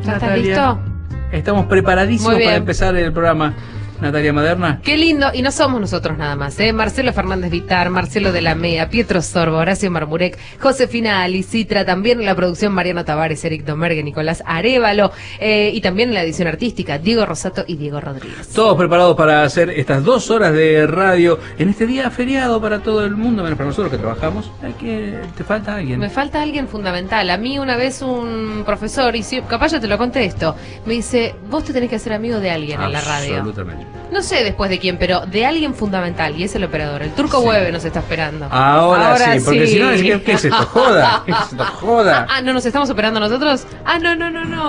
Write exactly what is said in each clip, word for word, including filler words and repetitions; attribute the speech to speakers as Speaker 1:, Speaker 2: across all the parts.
Speaker 1: ¿Ya estás listo?
Speaker 2: Estamos preparadísimos para empezar el programa. Natalia Maderna.
Speaker 1: Qué lindo, y no somos nosotros nada más, ¿eh? Marcelo Fernández Vitar, Marcelo de la Mea, Pietro Sorbo, Horacio Marmurek, Josefina Alicitra, también en la producción Mariano Tavares, Eric Domergue, Nicolás Arévalo, eh, y también en la edición artística Diego Rosato y Diego Rodríguez.
Speaker 2: Todos preparados para hacer estas dos horas de radio en este día feriado para todo el mundo, menos para nosotros que trabajamos. Hay que, ¿te falta alguien?
Speaker 1: Me falta alguien fundamental. A mí una vez un profesor, y si, capaz yo te lo contesto, me dice, vos te tenés que hacer amigo de alguien en la radio.
Speaker 2: Absolutamente.
Speaker 1: No sé después de quién, pero de alguien fundamental, y es el operador. El Turco
Speaker 2: Sí.
Speaker 1: Hueve nos está esperando.
Speaker 2: Ahora,
Speaker 1: Ahora
Speaker 2: sí, porque
Speaker 1: sí.
Speaker 2: si no, ¿qué, ¿qué es esto? Joda. ¿Qué es esto? Joda.
Speaker 1: Ah, ¿no nos estamos operando nosotros? Ah, no, no, no, no.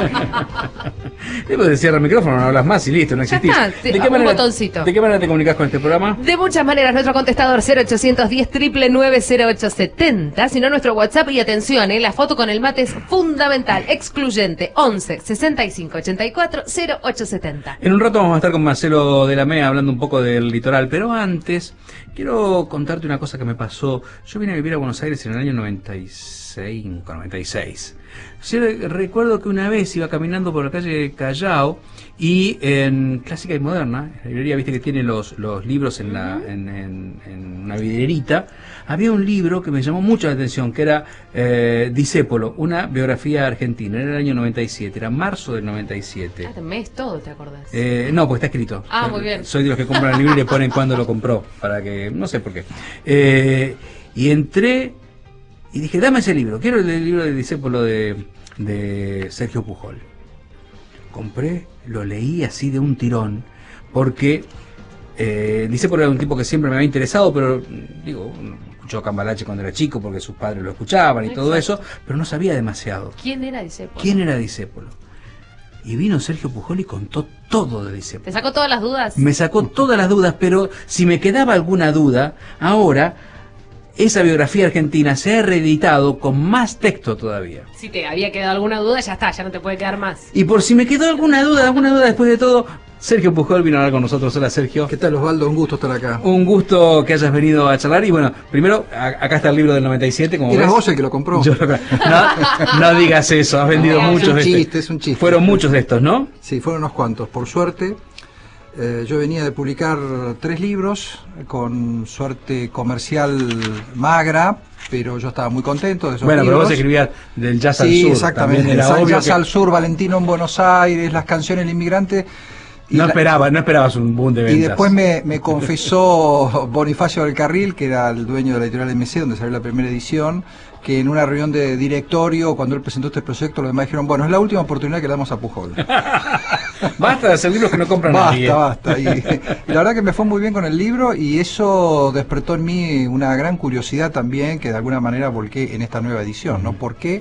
Speaker 2: Después de cierrar el micrófono, no hablas más y listo, no
Speaker 1: Ya
Speaker 2: existís.
Speaker 1: está, te-
Speaker 2: ¿De qué
Speaker 1: un
Speaker 2: manera,
Speaker 1: botoncito.
Speaker 2: ¿De qué manera te comunicas con este programa?
Speaker 1: De muchas maneras, nuestro contestador cero ochocientos diez, nueve nueve cero ocho setenta, sino nuestro WhatsApp, y atención, eh, la foto con el mate es fundamental, excluyente, once sesenta y cinco ochenta y cuatro cero ocho setenta.
Speaker 2: En un rato vamos a estar con Marcelo de la Mea hablando un poco del litoral, pero antes quiero contarte una cosa que me pasó. Yo vine a vivir a Buenos Aires en el año noventa y cinco, noventa y seis. Yo recuerdo que una vez iba caminando por la calle Callao y en Clásica y Moderna, la librería, viste que tiene los, los libros en, la, en, en, en una vidrierita, había un libro que me llamó mucho la atención, que era eh, Discépolo, una biografía argentina. Era el año noventa y siete, era marzo del noventa y siete.
Speaker 1: Ah, te mes todo, ¿te acordás?
Speaker 2: Eh, no, pues está escrito.
Speaker 1: Ah, muy bien.
Speaker 2: Soy de los que compran el libro y le ponen cuándo lo compró, para que, no sé por qué. Eh, y entré y dije, dame ese libro, quiero el libro de Discépolo de, de Sergio Pujol. Compré, lo leí así de un tirón, porque eh, Discépolo era un tipo que siempre me había interesado, pero digo, escuchó Cambalache cuando era chico porque sus padres lo escuchaban y
Speaker 1: Exacto.
Speaker 2: todo eso, pero no sabía demasiado.
Speaker 1: ¿Quién era Discépolo?
Speaker 2: ¿Quién era Discépolo? Y vino Sergio Pujol y contó todo de Discépolo.
Speaker 1: ¿Te sacó todas las dudas?
Speaker 2: Me sacó todas las dudas, pero si me quedaba alguna duda, ahora esa biografía argentina se ha reeditado con más texto todavía.
Speaker 1: Si te había quedado alguna duda, ya está, ya no te puede quedar más.
Speaker 2: Y por si me quedó alguna duda, alguna duda después de todo, Sergio Pujol vino a hablar con nosotros. Hola, Sergio.
Speaker 3: ¿Qué tal, Osvaldo? Un gusto estar acá.
Speaker 2: Un gusto que hayas venido a charlar. Y bueno, primero, a- acá está el libro del noventa y siete, como
Speaker 3: Eras
Speaker 2: ves.
Speaker 3: vos el que lo compró.
Speaker 2: Yo lo- no, no digas eso, has vendido
Speaker 1: No, es
Speaker 2: muchos
Speaker 3: un
Speaker 2: de
Speaker 3: chiste,
Speaker 2: estos.
Speaker 3: es un chiste.
Speaker 2: Fueron muchos de estos, ¿no?
Speaker 3: Sí, fueron unos cuantos. Por suerte, eh, yo venía de publicar tres libros con suerte comercial magra, pero yo estaba muy contento de esos
Speaker 2: Bueno, pero
Speaker 3: libros.
Speaker 2: vos escribías del jazz al
Speaker 3: Sí,
Speaker 2: sur.
Speaker 3: exactamente.
Speaker 2: También era
Speaker 3: Jazz
Speaker 2: obvio
Speaker 3: Jazz
Speaker 2: que
Speaker 3: al sur, Valentino en Buenos Aires, las canciones del inmigrante. Y
Speaker 2: no
Speaker 3: la-
Speaker 2: esperabas, no esperabas un boom de ventas.
Speaker 3: Y después me, me confesó Bonifacio del Carril, que era el dueño de la editorial M C, donde salió la primera edición, que en una reunión de directorio, cuando él presentó este proyecto, los demás dijeron, bueno, es la última oportunidad que le damos a Pujol.
Speaker 2: Basta de hacer libros que no compran nadie.
Speaker 3: Basta, basta. Y, y la verdad que me fue muy bien con el libro y eso despertó en mí una gran curiosidad también, que de alguna manera volqué en esta nueva edición, ¿no? ¿Por qué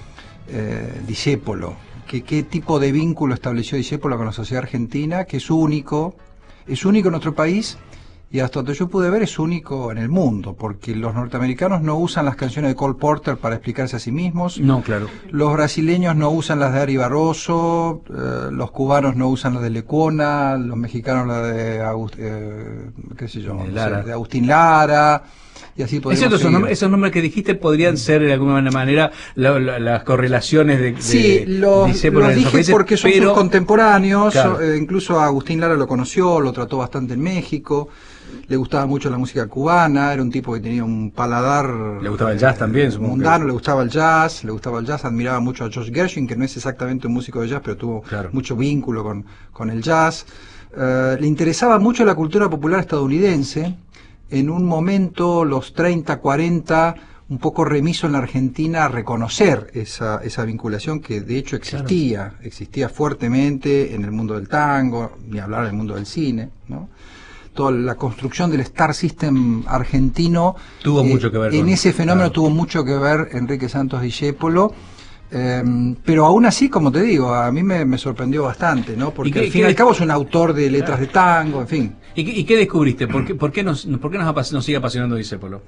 Speaker 3: eh, Discépolo? ¿Qué, ¿Qué tipo de vínculo estableció Discépolo con la sociedad argentina? Que es único, es único en nuestro país y hasta donde yo pude ver es único en el mundo, porque los norteamericanos no usan las canciones de Cole Porter para explicarse a sí mismos.
Speaker 2: No, claro.
Speaker 3: Los brasileños no usan las de Ari Barroso, eh, los cubanos no usan las de Lecuona, los mexicanos las de Agust eh, qué sé yo,
Speaker 2: De
Speaker 3: no sé,
Speaker 2: Lara.
Speaker 3: de Agustín Lara, y así
Speaker 2: Es
Speaker 3: podemos
Speaker 2: cierto, esos
Speaker 3: seguir.
Speaker 2: nombres, esos nombres que dijiste podrían ser de alguna manera la- la- las correlaciones de, de
Speaker 3: Sí, los,
Speaker 2: Discépolo
Speaker 3: los
Speaker 2: en esos
Speaker 3: dije
Speaker 2: países,
Speaker 3: porque son
Speaker 2: pero
Speaker 3: sus contemporáneos,
Speaker 2: Claro.
Speaker 3: eh, incluso a Agustín Lara lo conoció, lo trató bastante en México, le gustaba mucho la música cubana, era un tipo que tenía un paladar
Speaker 2: Le gustaba el jazz también,
Speaker 3: eh,
Speaker 2: supongo
Speaker 3: mundano,
Speaker 2: que-
Speaker 3: le gustaba el jazz, le gustaba el jazz, admiraba mucho a George Gershwin, que no es exactamente un músico de jazz, pero tuvo
Speaker 2: Claro.
Speaker 3: mucho vínculo con, con el jazz. Eh, le interesaba mucho la cultura popular estadounidense, en un momento, los treinta, cuarenta, un poco remiso en la Argentina a reconocer esa, esa vinculación que de hecho existía, existía fuertemente en el mundo del tango, ni hablar del mundo del cine, ¿no? Toda la construcción del Star System argentino
Speaker 2: Tuvo
Speaker 3: eh,
Speaker 2: mucho que ver
Speaker 3: en
Speaker 2: con-
Speaker 3: ese fenómeno
Speaker 2: claro.
Speaker 3: tuvo mucho que ver Enrique Santos Discépolo. Eh, pero aún así, como te digo, a mí me, me sorprendió bastante, ¿no? Porque
Speaker 2: ¿Y qué-
Speaker 3: al fin y
Speaker 2: qué-
Speaker 3: al cabo es un autor de letras de tango, en fin.
Speaker 2: ¿Y qué, y qué descubriste? ¿Por qué, por qué, nos, por qué nos, apas- nos sigue apasionando Discépolo?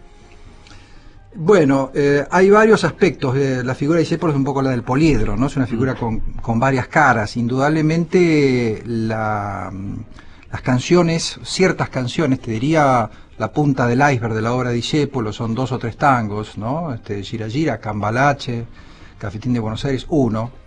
Speaker 3: Bueno, eh, hay varios aspectos. Eh, la figura de Discépolo es un poco la del poliedro, ¿no? Es una figura con, con varias caras. Indudablemente la, las canciones, ciertas canciones, te diría la punta del iceberg de la obra de Discépolo, son dos o tres tangos, ¿no? Este, Gira Gira, Cambalache, Cafetín de Buenos Aires, uno.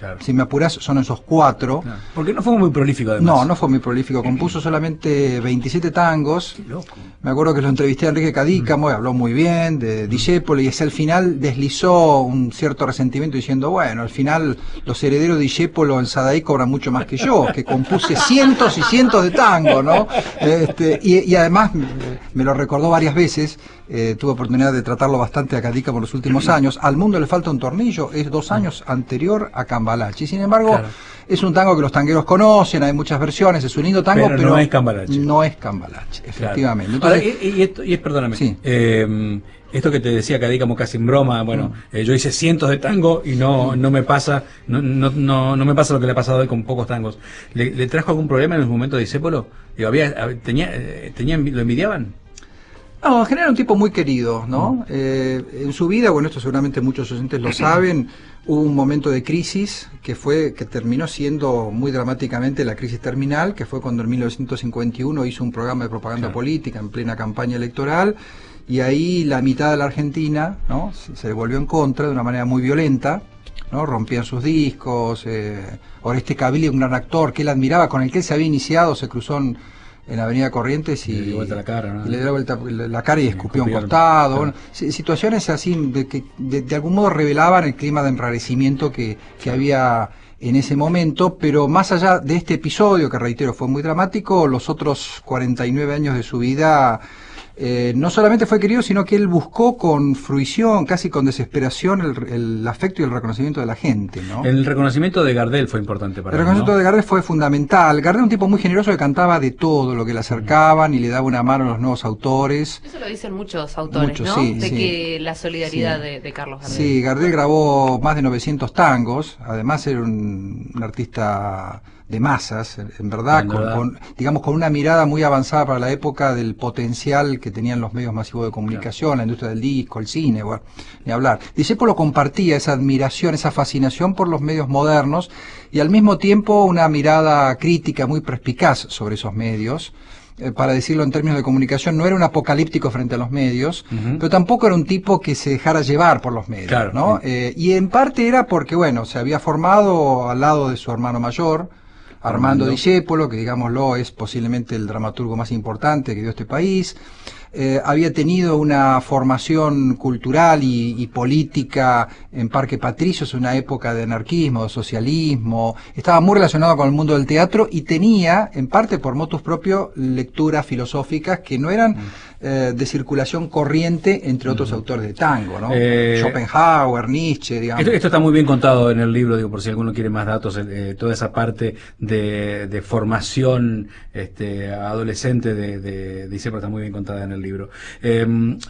Speaker 2: Claro.
Speaker 3: Si me apurás, son esos cuatro.
Speaker 2: Claro. Porque no fue muy prolífico, además.
Speaker 3: No, no fue muy prolífico. Compuso solamente veintisiete tangos.
Speaker 2: Qué loco.
Speaker 3: Me acuerdo que lo entrevisté a Enrique Cadícamo, y habló muy bien de Discépolo, y hacia el final deslizó un cierto resentimiento diciendo, bueno, al final los herederos de Discépolo en Sadaí cobran mucho más que yo, que compuse cientos y cientos de tangos, ¿no? Este, y, y además me lo recordó varias veces. Eh, tuve oportunidad de tratarlo bastante a Cadícamo en los últimos años. Al mundo le falta un tornillo, es dos años anterior a Cambalache. Sin embargo, claro, es un tango que los tangueros conocen, hay muchas versiones, es un lindo tango, pero,
Speaker 2: pero no es Cambalache.
Speaker 3: No es Cambalache, efectivamente.
Speaker 2: Claro. Entonces, Ahora, y, y, esto, y es, perdóname, sí. eh, esto que te decía Cadícamo casi en broma, bueno, mm. eh, yo hice cientos de tangos y no, no me pasa, no, no, no, no me pasa lo que le ha pasado hoy con pocos tangos. ¿Le, le trajo algún problema en el momento de Discépolo? Digo, había, tenía, tenía, ¿lo envidiaban?
Speaker 3: No, en general un tipo muy querido, ¿no? Eh, en su vida, bueno, esto seguramente muchos oyentes lo saben, hubo un momento de crisis que fue que terminó siendo muy dramáticamente la crisis terminal, que fue cuando en mil novecientos cincuenta y uno hizo un programa de propaganda claro. política en plena campaña electoral, y ahí la mitad de la Argentina, ¿no? Se, se volvió en contra de una manera muy violenta, ¿no? Rompían sus discos, eh, Oreste Cavili, un gran actor que él admiraba, con el que él se había iniciado, se cruzó en en Avenida Corrientes y,
Speaker 2: y le dio vuelta la cara, ¿no?
Speaker 3: Y le dio vuelta la cara y escupió un costado. Claro. Bueno, situaciones así de que de, de algún modo revelaban el clima de enrarecimiento que, que había en ese momento, pero más allá de este episodio, que reitero fue muy dramático, los otros cuarenta y nueve años de su vida eh, no solamente fue querido, sino que él buscó con fruición, casi con desesperación, el, el afecto y el reconocimiento de la gente, ¿no?
Speaker 2: El reconocimiento de Gardel fue importante para él,
Speaker 3: El reconocimiento
Speaker 2: ¿no?
Speaker 3: de Gardel fue fundamental. Gardel era un tipo muy generoso que cantaba de todo lo que le acercaban y le daba una mano a los nuevos autores.
Speaker 1: Eso lo dicen muchos autores,
Speaker 3: muchos,
Speaker 1: ¿no?
Speaker 3: Sí,
Speaker 1: de
Speaker 3: sí.
Speaker 1: que la solidaridad
Speaker 3: sí.
Speaker 1: de, de Carlos Gardel.
Speaker 3: Sí, Gardel grabó más de novecientos tangos, además era un, un artista de masas, en verdad, con, con, digamos, con una mirada muy avanzada para la época del potencial que tenían los medios masivos de comunicación, claro. la industria del disco, el cine, bueno, ni hablar. Discépolo compartía esa admiración, esa fascinación por los medios modernos y al mismo tiempo una mirada crítica muy perspicaz sobre esos medios. Eh, para decirlo en términos de comunicación, no era un apocalíptico frente a los medios, uh-huh. pero tampoco era un tipo que se dejara llevar por los medios, claro, ¿no? Sí. Eh, y en parte era porque, bueno, se había formado al lado de su hermano mayor, Armando Discépolo, que digámoslo es posiblemente el dramaturgo más importante que dio este país. Eh, había tenido una formación cultural y, y política en Parque Patricios, una época de anarquismo, de socialismo, estaba muy relacionado con el mundo del teatro y tenía, en parte por motus propio, lecturas filosóficas que no eran eh, de circulación corriente entre otros uh-huh. autores de tango, ¿no? Eh, Schopenhauer, Nietzsche, digamos.
Speaker 2: Esto, esto está muy bien contado en el libro, digo, por si alguno quiere más datos, eh, toda esa parte de, de formación este, adolescente de, de, de Discépolo está muy bien contada en el libro. Eh,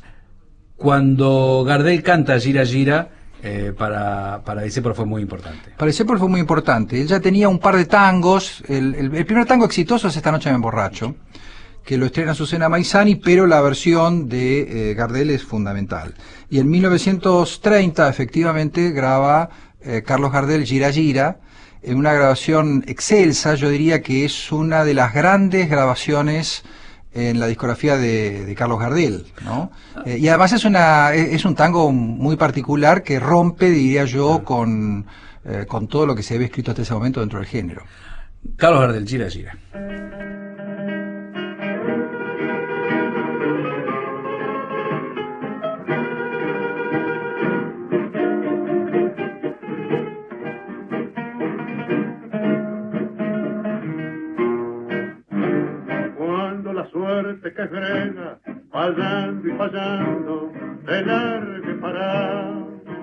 Speaker 2: cuando Gardel canta Gira Gira, eh, para, para Discépolo fue muy importante.
Speaker 3: Para Discépolo fue muy importante. Él ya tenía un par de tangos. El, el, el primer tango exitoso es Esta noche me emborracho, que lo estrena Azucena Maizani, pero la versión de eh, Gardel es fundamental. Y en mil novecientos treinta, efectivamente, graba eh, Carlos Gardel Gira Gira, en una grabación excelsa. Yo diría que es una de las grandes grabaciones en la discografía de, de Carlos Gardel, ¿no? Eh, y además es una es un tango muy particular que rompe, diría yo, con, eh, con todo lo que se había escrito hasta ese momento dentro del género.
Speaker 2: Carlos Gardel, Gira Gira.
Speaker 4: Que frena, fallando y fallando, te largue para.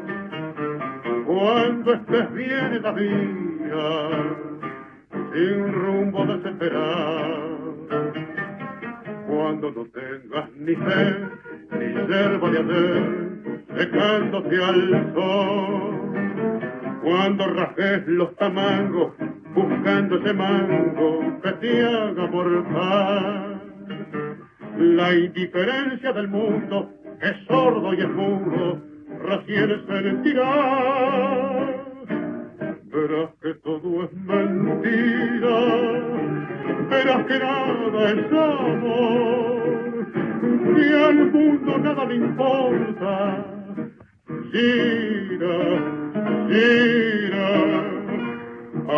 Speaker 4: Cuando estés bien la vida, sin rumbo desesperado, cuando no tengas ni fe, ni yerba de hacer, secándote al sol, cuando rajes los tamangos, buscando ese mango que te haga morfar. La indiferencia del mundo es sordo y es mudo, recién sentirá. Verás que todo es mentira, verás que nada es amor, que al mundo nada le importa. Gira, gira,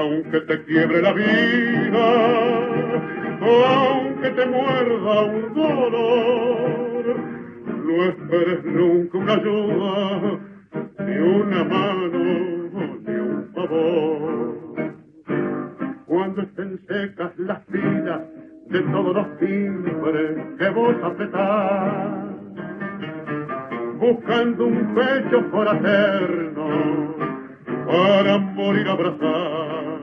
Speaker 4: aunque te quiebre la vida, aunque te muerda un dolor, no esperes nunca una ayuda, ni una mano, ni un favor. Cuando estén secas las filas de todos los timbres que vos apretás, buscando un pecho fraterno para morir abrazar.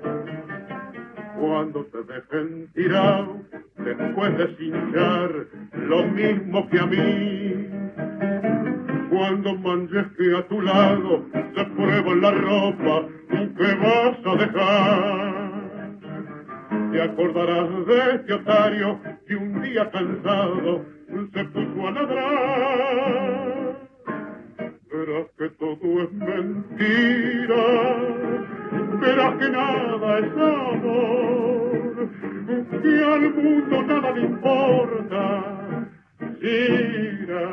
Speaker 4: Cuando te dejen tirado después de cinchar lo mismo que a mí, cuando manches que a tu lado se prueba la ropa que vas a dejar, te acordarás de este otario que un día cansado se puso a ladrar. Verás que todo es mentira, verás que nada es amor, que al mundo nada le importa. Gira,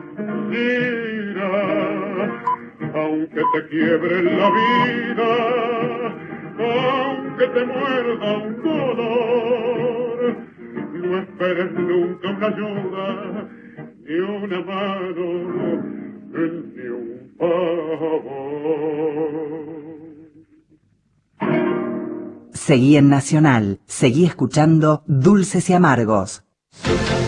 Speaker 4: gira, aunque te quiebre la vida, aunque te muerda un dolor, no esperes nunca una ayuda, ni una mano, ni un favor.
Speaker 5: Seguí en Nacional, seguí escuchando Dulces y Amargos.